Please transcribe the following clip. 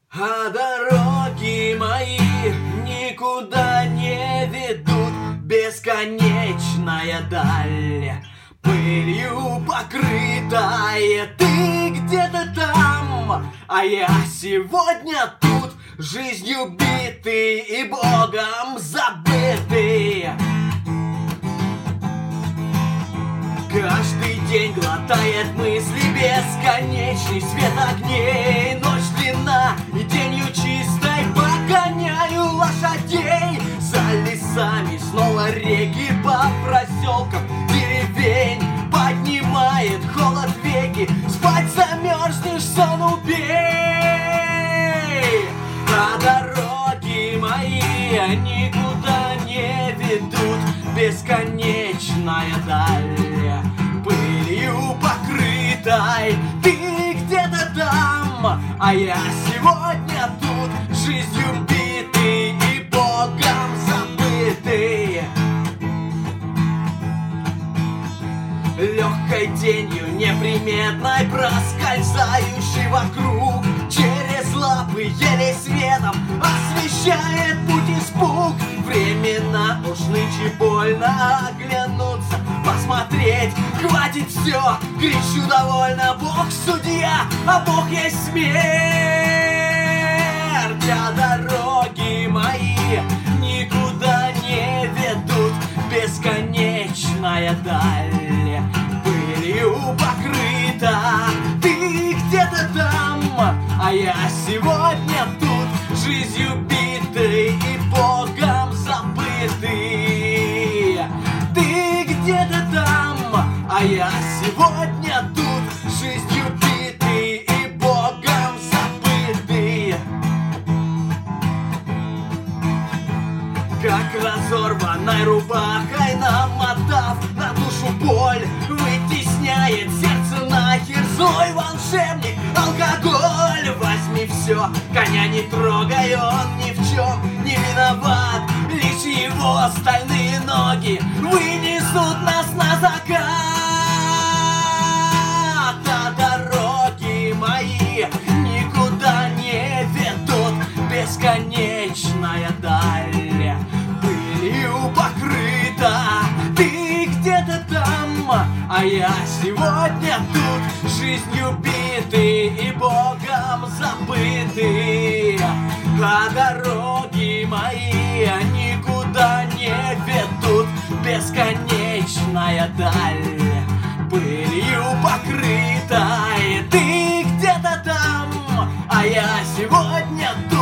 А дороги мои никуда не ведут, бесконечная даль, пылью покрытая. Ты где-то там, а я сегодня тут, жизнью битый и Богом забытый. Каждый день глотает мысли бесконечный свет огней. Ночь длинна и денью чистой погоняю лошадей. За лесами снова реки, по проселкам деревень поднимает холод веки. Спать замерзнешь, сон убей. А дороги мои никуда не ведут, бесконечная даль, пылью покрытой. Ты где-то там, а я сегодня тут, жизнью битый и Богом забытый. Легкой тенью неприметной, проскользающей вокруг, через лапы еле светом освещает путь испуг. Временно уж нынче больно оглянуться, посмотреть, хватит все, кричу довольно. Бог судья, а Бог есть смерть. А дороги мои никуда не ведут, бесконечная даль, пылью покрыта. Ты где-то там, а я сегодня тут, жизнью битый и Богом забытый. Ты где-то там, а я сегодня тут, жизнью битый и Богом забытый. Как разорванной рубахой намотав на душу боль, вытесняет сердце нахер злой волшебник алкоголь. Возьми все, коня не трогай, он ни в чем не виноват, лишь его стальные ноги вынесут нас на закат. А дороги мои никуда не ведут, бесконечная даль, пылью покрыта. Ты где-то там, а я сегодня тут, жизнью битый и Богом забытый. А дороги мои никуда не ведут, бесконечная даль, пылью покрыта. И ты где-то там, а я сегодня тут,